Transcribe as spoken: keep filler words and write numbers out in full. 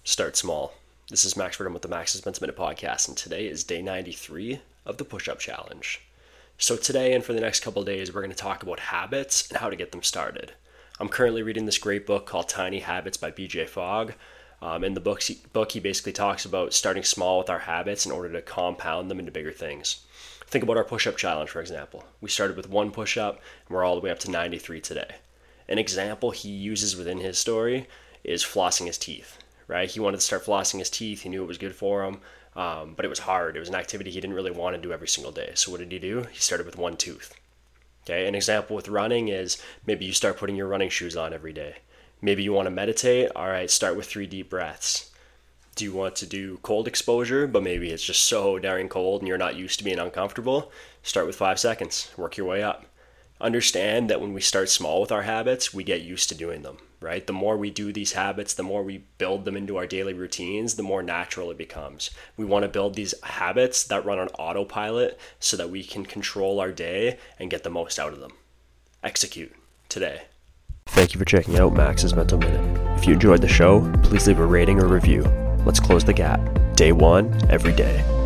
Start small. This is Max Verdum with the Max's Mental Minute Podcast, and today is day ninety-three of the Push-Up Challenge. So today and for the next couple of days, we're going to talk about habits and how to get them started. I'm currently reading this great book called Tiny Habits by B J Fogg. Um, in the book, book, he basically talks about starting small with our habits in order to compound them into bigger things. Think about our push-up challenge, for example. We started with one push-up, and we're all the way up to ninety-three today. An example he uses within his story is flossing his teeth, right? He wanted to start flossing his teeth. He knew it was good for him, um, but it was hard. It was an activity he didn't really want to do every single day. So what did he do? He started with one tooth. Okay, an example with running is maybe you start putting your running shoes on every day. Maybe you want to meditate. All right, start with three deep breaths. Do you want to do cold exposure, but maybe it's just so darn cold and you're not used to being uncomfortable? Start with five seconds. Work your way up. Understand that when we start small with our habits, we get used to doing them, right? The more we do these habits, the more we build them into our daily routines, the more natural it becomes. We want to build these habits that run on autopilot so that we can control our day and get the most out of them. Execute today. Thank you for checking out Max's Mental Minute. If you enjoyed the show, please leave a rating or review. Let's close the gap. Day one, every day.